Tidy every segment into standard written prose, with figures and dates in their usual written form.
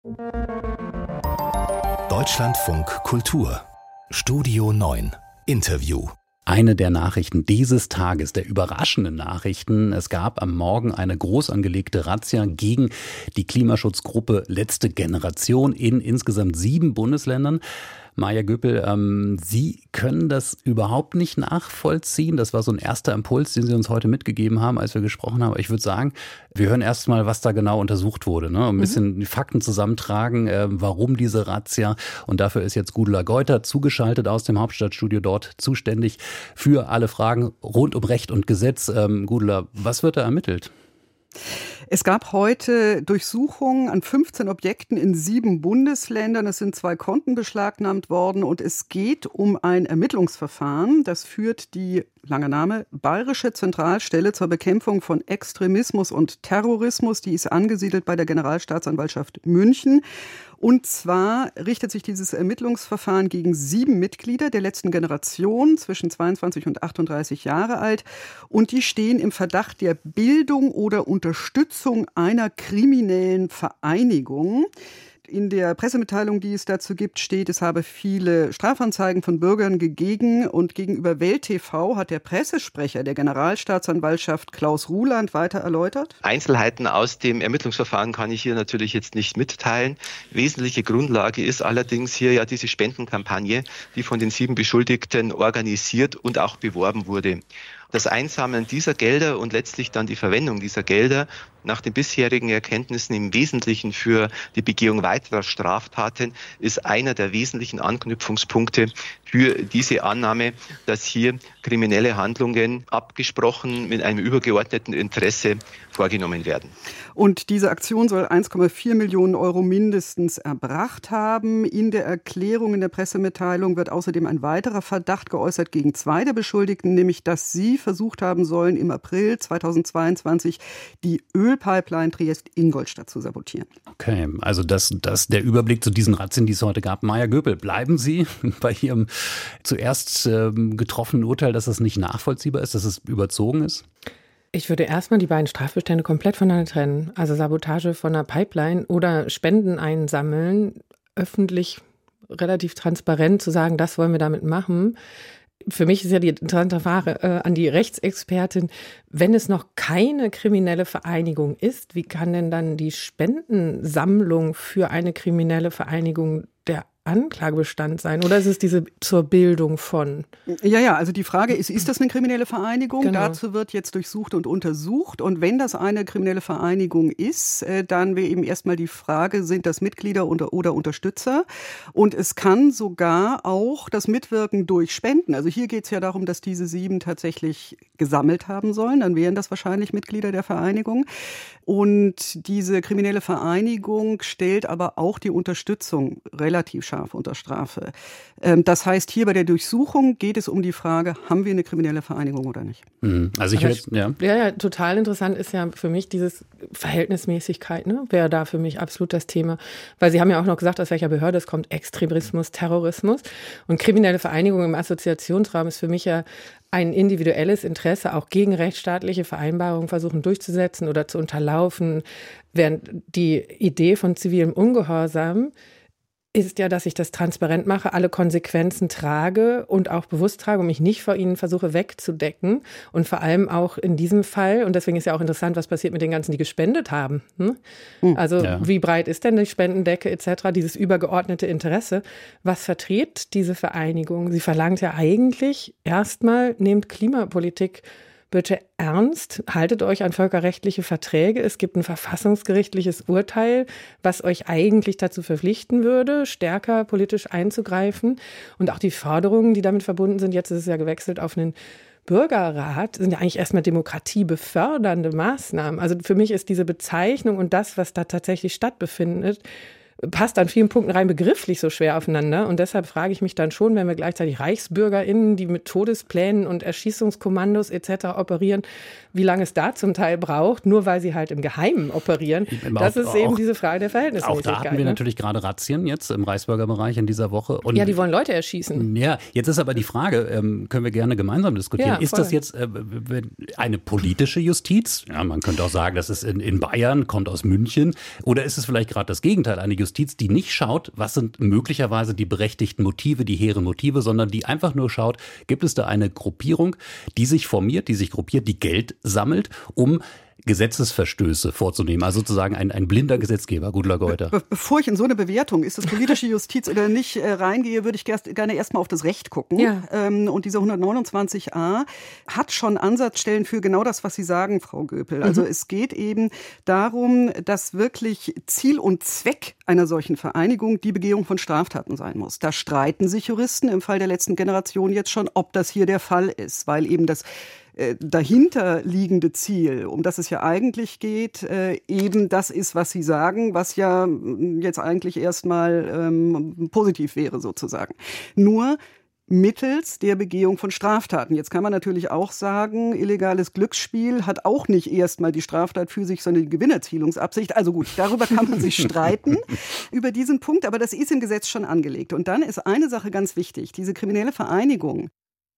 Deutschlandfunk Kultur Studio 9 Interview. Eine der Nachrichten dieses Tages, der überraschenden Nachrichten. Es gab am Morgen eine groß angelegte Razzia gegen die Klimaschutzgruppe Letzte Generation in insgesamt 7 Bundesländern. Maja Göpel, Sie können das überhaupt nicht nachvollziehen. Das war so ein erster Impuls, den Sie uns heute mitgegeben haben, als wir gesprochen haben. Ich würde sagen, wir hören erst mal, was da genau untersucht wurde. Ne? Ein bisschen die Fakten zusammentragen, warum diese Razzia. Und dafür ist jetzt Gudula Geuter zugeschaltet aus dem Hauptstadtstudio, dort zuständig für alle Fragen rund um Recht und Gesetz. Gudula, was wird da ermittelt? Es gab heute Durchsuchungen an 15 Objekten in 7 Bundesländern. Es sind 2 Konten beschlagnahmt worden und es geht um ein Ermittlungsverfahren. Das führt die, langer Name, Bayerische Zentralstelle zur Bekämpfung von Extremismus und Terrorismus. Die ist angesiedelt bei der Generalstaatsanwaltschaft München. Und zwar richtet sich dieses Ermittlungsverfahren gegen 7 Mitglieder der letzten Generation, zwischen 22 und 38 Jahre alt. Und die stehen im Verdacht der Bildung oder Unterstützung einer kriminellen Vereinigung. In der Pressemitteilung, die es dazu gibt, steht, es habe viele Strafanzeigen von Bürgern gegeben. Und gegenüber Welt TV hat der Pressesprecher der Generalstaatsanwaltschaft Klaus Ruhland weiter erläutert. Einzelheiten aus dem Ermittlungsverfahren kann ich hier natürlich jetzt nicht mitteilen. Wesentliche Grundlage ist allerdings hier ja diese Spendenkampagne, die von den 7 Beschuldigten organisiert und auch beworben wurde. Das Einsammeln dieser Gelder und letztlich dann die Verwendung dieser Gelder nach den bisherigen Erkenntnissen im Wesentlichen für die Begehung weiterer Straftaten ist einer der wesentlichen Anknüpfungspunkte für diese Annahme, dass hier kriminelle Handlungen abgesprochen mit einem übergeordneten Interesse vorgenommen werden. Und diese Aktion soll 1,4 Millionen Euro mindestens erbracht haben. In der Erklärung, in der Pressemitteilung wird außerdem ein weiterer Verdacht geäußert gegen 2 der Beschuldigten, nämlich dass sie versucht haben sollen, im April 2022 die Ölpipeline Triest-Ingolstadt zu sabotieren. Okay, also das der Überblick zu diesen Razzien, die es heute gab. Maja Göpel, bleiben Sie bei Ihrem zuerst getroffenen Urteil, dass es nicht nachvollziehbar ist, dass es überzogen ist? Ich würde erstmal die beiden Strafbestände komplett voneinander trennen. Also Sabotage von einer Pipeline oder Spenden einsammeln, öffentlich relativ transparent zu sagen, das wollen wir damit machen. Für mich ist ja die interessante Frage an die Rechtsexpertin, wenn es noch keine kriminelle Vereinigung ist, wie kann denn dann die Spendensammlung für eine kriminelle Vereinigung der Anklagebestand sein? Oder ist es diese zur Bildung von? Ja, also die Frage ist das eine kriminelle Vereinigung? Genau. Dazu wird jetzt durchsucht und untersucht. Und wenn das eine kriminelle Vereinigung ist, dann wäre eben erstmal die Frage, sind das Mitglieder oder Unterstützer? Und es kann sogar auch das Mitwirken durch Spenden. Also hier geht es ja darum, dass diese 7 tatsächlich gesammelt haben sollen. Dann wären das wahrscheinlich Mitglieder der Vereinigung. Und diese kriminelle Vereinigung stellt aber auch die Unterstützung relativ scharf unter Strafe. Das heißt, hier bei der Durchsuchung geht es um die Frage, haben wir eine kriminelle Vereinigung oder nicht? Also Ja, total interessant ist ja für mich dieses Verhältnismäßigkeit, ne? Wäre da für mich absolut das Thema. Weil Sie haben ja auch noch gesagt, aus welcher Behörde es kommt, Extremismus, Terrorismus. Und kriminelle Vereinigung im Assoziationsraum ist für mich ja ein individuelles Interesse, auch gegen rechtsstaatliche Vereinbarungen versuchen durchzusetzen oder zu unterlaufen. Während die Idee von zivilem Ungehorsam ist ja, dass ich das transparent mache, alle Konsequenzen trage und auch bewusst trage und mich nicht vor ihnen versuche wegzudecken. Und vor allem auch in diesem Fall, und deswegen ist ja auch interessant, was passiert mit den ganzen, die gespendet haben. Also Wie breit ist denn die Spendendecke etc., dieses übergeordnete Interesse? Was vertritt diese Vereinigung? Sie verlangt ja eigentlich erstmal, nehmt Klimapolitik bitte ernst, haltet euch an völkerrechtliche Verträge. Es gibt ein verfassungsgerichtliches Urteil, was euch eigentlich dazu verpflichten würde, stärker politisch einzugreifen. Und auch die Forderungen, die damit verbunden sind, jetzt ist es ja gewechselt auf einen Bürgerrat, sind ja eigentlich erstmal demokratiebefördernde Maßnahmen. Also für mich ist diese Bezeichnung und das, was da tatsächlich stattfindet, passt an vielen Punkten rein begrifflich so schwer aufeinander. Und deshalb frage ich mich dann schon, wenn wir gleichzeitig ReichsbürgerInnen, die mit Todesplänen und Erschießungskommandos etc. operieren, wie lange es da zum Teil braucht, nur weil sie halt im Geheimen operieren. Das ist eben diese Frage der Verhältnismäßigkeit. Auch da hatten wir natürlich gerade Razzien jetzt im Reichsbürgerbereich in dieser Woche. Und ja, die wollen Leute erschießen. Ja, jetzt ist aber die Frage, können wir gerne gemeinsam diskutieren. Ja, ist das jetzt eine politische Justiz? Ja, man könnte auch sagen, das ist in Bayern, kommt aus München. Oder ist es vielleicht gerade das Gegenteil, eine Justiz, die nicht schaut, was sind möglicherweise die berechtigten Motive, die hehren Motive, sondern die einfach nur schaut, gibt es da eine Gruppierung, die sich formiert, die sich gruppiert, die Geld sammelt, um Gesetzesverstöße vorzunehmen, also sozusagen ein blinder Gesetzgeber, Gudula Geuter. Bevor ich in so eine Bewertung, ist das politische Justiz oder nicht, reingehe, würde ich gerne erstmal auf das Recht gucken. Ja. Und dieser 129a hat schon Ansatzstellen für genau das, was Sie sagen, Frau Göpel. Also es geht eben darum, dass wirklich Ziel und Zweck einer solchen Vereinigung die Begehung von Straftaten sein muss. Da streiten sich Juristen im Fall der letzten Generation jetzt schon, ob das hier der Fall ist, weil eben das dahinterliegende Ziel, um das es ja eigentlich geht, eben das ist, was Sie sagen, was ja jetzt eigentlich erstmal positiv wäre sozusagen. Nur mittels der Begehung von Straftaten. Jetzt kann man natürlich auch sagen, illegales Glücksspiel hat auch nicht erstmal die Straftat für sich, sondern die Gewinnerzielungsabsicht. Also gut, darüber kann man sich streiten, über diesen Punkt, aber das ist im Gesetz schon angelegt. Und dann ist eine Sache ganz wichtig, diese kriminelle Vereinigung,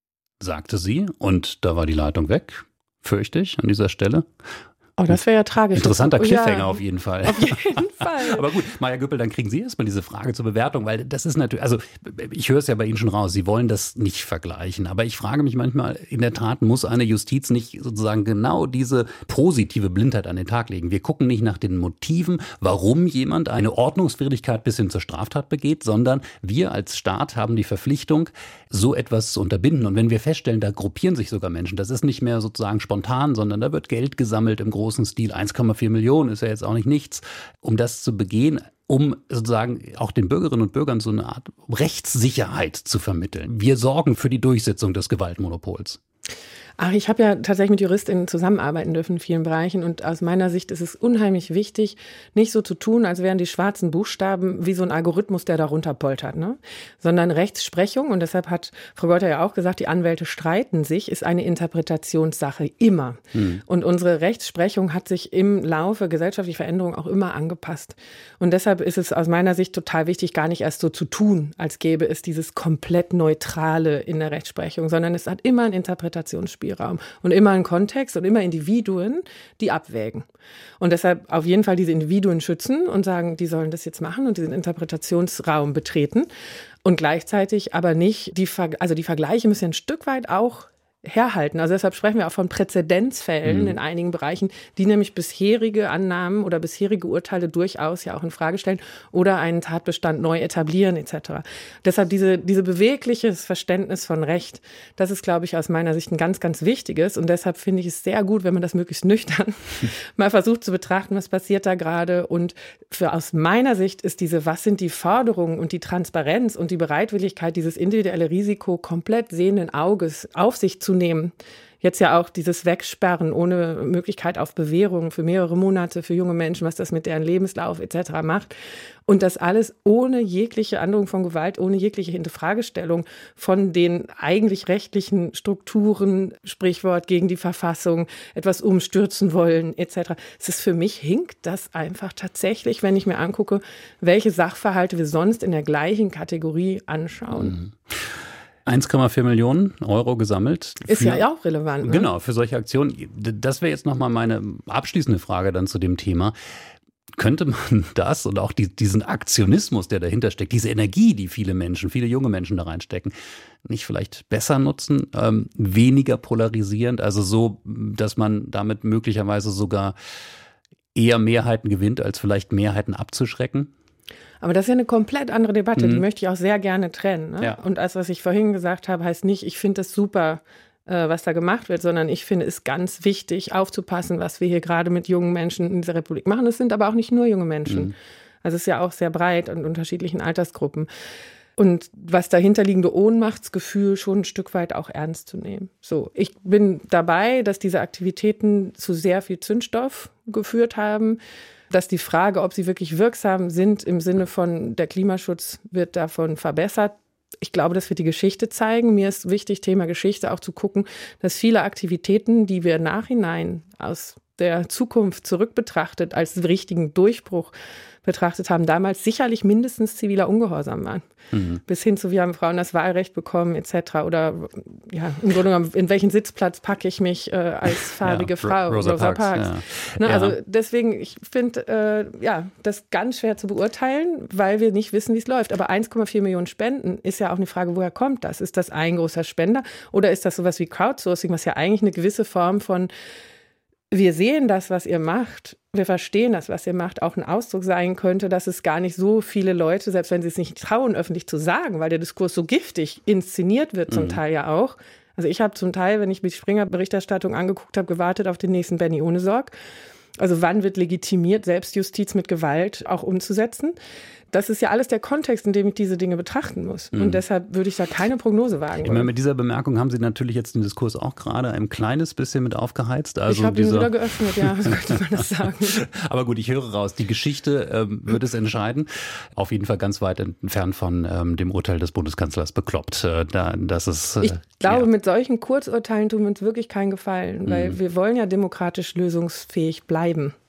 sagte sie, und da war die Leitung weg, fürchte ich, an dieser Stelle. Oh, das wäre ja tragisch. Interessanter Cliffhanger auf jeden Fall. Auf jeden Fall. Aber gut, Maja Göpel, dann kriegen Sie erstmal diese Frage zur Bewertung, weil das ist natürlich, also ich höre es ja bei Ihnen schon raus, Sie wollen das nicht vergleichen, aber ich frage mich manchmal, in der Tat muss eine Justiz nicht sozusagen genau diese positive Blindheit an den Tag legen. Wir gucken nicht nach den Motiven, warum jemand eine Ordnungswidrigkeit bis hin zur Straftat begeht, sondern wir als Staat haben die Verpflichtung, so etwas zu unterbinden. Und wenn wir feststellen, da gruppieren sich sogar Menschen, das ist nicht mehr sozusagen spontan, sondern da wird Geld gesammelt im großen Stil, 1,4 Millionen ist ja jetzt auch nicht nichts, um das zu begehen, um sozusagen auch den Bürgerinnen und Bürgern so eine Art Rechtssicherheit zu vermitteln. Wir sorgen für die Durchsetzung des Gewaltmonopols. Ach, ich habe ja tatsächlich mit JuristInnen zusammenarbeiten dürfen in vielen Bereichen und aus meiner Sicht ist es unheimlich wichtig, nicht so zu tun, als wären die schwarzen Buchstaben wie so ein Algorithmus, der darunter poltert, ne? Sondern Rechtsprechung, und deshalb hat Frau Geuter ja auch gesagt, die Anwälte streiten sich, ist eine Interpretationssache immer. Und unsere Rechtsprechung hat sich im Laufe gesellschaftlicher Veränderungen auch immer angepasst. Und deshalb ist es aus meiner Sicht total wichtig, gar nicht erst so zu tun, als gäbe es dieses komplett Neutrale in der Rechtsprechung, sondern es hat immer einen Interpretationsspielraum und immer einen Kontext und immer Individuen, die abwägen. Und deshalb auf jeden Fall diese Individuen schützen und sagen, die sollen das jetzt machen und diesen Interpretationsraum betreten. Und gleichzeitig aber nicht, die Vergleiche müssen ja ein Stück weit auch herhalten. Also deshalb sprechen wir auch von Präzedenzfällen in einigen Bereichen, die nämlich bisherige Annahmen oder bisherige Urteile durchaus ja auch in Frage stellen oder einen Tatbestand neu etablieren etc. Deshalb diese bewegliches Verständnis von Recht, das ist, glaube ich, aus meiner Sicht ein ganz, ganz wichtiges und deshalb finde ich es sehr gut, wenn man das möglichst nüchtern mal versucht zu betrachten, was passiert da gerade und aus meiner Sicht ist was sind die Forderungen und die Transparenz und die Bereitwilligkeit, dieses individuelle Risiko komplett sehenden Auges auf sich zu nehmen. Jetzt ja auch dieses Wegsperren ohne Möglichkeit auf Bewährung für mehrere Monate für junge Menschen, was das mit deren Lebenslauf etc. macht. Und das alles ohne jegliche Androhung von Gewalt, ohne jegliche Hinterfragestellung von den eigentlich rechtlichen Strukturen, Sprichwort gegen die Verfassung, etwas umstürzen wollen etc. Es ist für mich, hinkt das einfach tatsächlich, wenn ich mir angucke, welche Sachverhalte wir sonst in der gleichen Kategorie anschauen. 1,4 Millionen Euro gesammelt. Ist ja auch relevant. Ne? Genau, für solche Aktionen. Das wäre jetzt nochmal meine abschließende Frage dann zu dem Thema. Könnte man das und auch diesen Aktionismus, der dahinter steckt, diese Energie, die viele junge Menschen da reinstecken, nicht vielleicht besser nutzen, weniger polarisierend, also so, dass man damit möglicherweise sogar eher Mehrheiten gewinnt, als vielleicht Mehrheiten abzuschrecken? Aber das ist ja eine komplett andere Debatte, die möchte ich auch sehr gerne trennen. Ne? Ja. Und was ich vorhin gesagt habe, heißt nicht, ich finde es super, was da gemacht wird, sondern ich finde es ganz wichtig, aufzupassen, was wir hier gerade mit jungen Menschen in dieser Republik machen. Es sind aber auch nicht nur junge Menschen. Also es ist ja auch sehr breit und unterschiedlichen Altersgruppen. Und was dahinterliegende Ohnmachtsgefühl schon ein Stück weit auch ernst zu nehmen. So, ich bin dabei, dass diese Aktivitäten zu sehr viel Zündstoff geführt haben, dass die Frage, ob sie wirklich wirksam sind im Sinne von der Klimaschutz wird davon verbessert. Ich glaube, das wird die Geschichte zeigen. Mir ist wichtig, Thema Geschichte auch zu gucken, dass viele Aktivitäten, die wir nachhinein aus der Zukunft zurück betrachtet als richtigen Durchbruch betrachtet haben, damals sicherlich mindestens ziviler Ungehorsam waren. Bis hin zu, wie haben Frauen das Wahlrecht bekommen etc. Oder ja, im Grunde genommen, in welchen Sitzplatz packe ich mich als farbige Frau? Rosa Parks. Ne, also deswegen, ich finde das ganz schwer zu beurteilen, weil wir nicht wissen, wie es läuft. Aber 1,4 Millionen Spenden ist ja auch eine Frage, woher kommt das? Ist das ein großer Spender oder ist das sowas wie Crowdsourcing, was ja eigentlich eine gewisse Form von wir sehen das, was ihr macht, wir verstehen das, was ihr macht, auch ein Ausdruck sein könnte, dass es gar nicht so viele Leute, selbst wenn sie es nicht trauen, öffentlich zu sagen, weil der Diskurs so giftig inszeniert wird, zum Teil ja auch. Also ich habe zum Teil, wenn ich die Springer-Berichterstattung angeguckt habe, gewartet auf den nächsten Benny Ohnesorg. Also wann wird legitimiert, Selbstjustiz mit Gewalt auch umzusetzen? Das ist ja alles der Kontext, in dem ich diese Dinge betrachten muss. Und deshalb würde ich da keine Prognose wagen. Ich meine, mit dieser Bemerkung haben Sie natürlich jetzt den Diskurs auch gerade ein kleines bisschen mit aufgeheizt. Also ich habe ihn wieder geöffnet, ja, so könnte man das sagen. Aber gut, ich höre raus, die Geschichte wird es entscheiden. Auf jeden Fall ganz weit entfernt von dem Urteil des Bundeskanzlers bekloppt. Ich glaube, mit solchen Kurzurteilen tun wir uns wirklich keinen Gefallen, weil wir wollen ja demokratisch lösungsfähig bleiben.